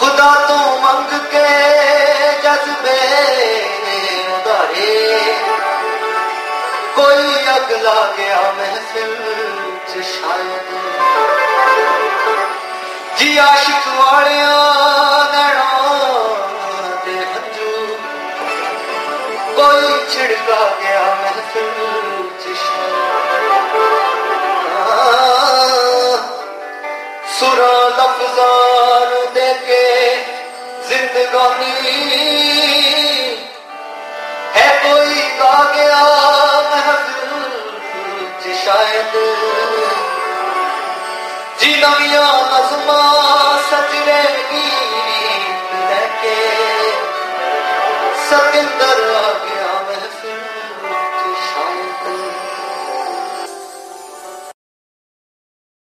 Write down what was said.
खुदा तो मंग के जज्बे उधारे कोई अगला गया महफिल च शायद जी आशिक वालिया नैना दे हंजू कोई छिड़का गया महफिल च शायद सुरा लफ्ज़ां दे के जिंदगानी है कोई गा गया महफिल च शायद जी नविया नज़्मा सजरे गीत लेके सकिंद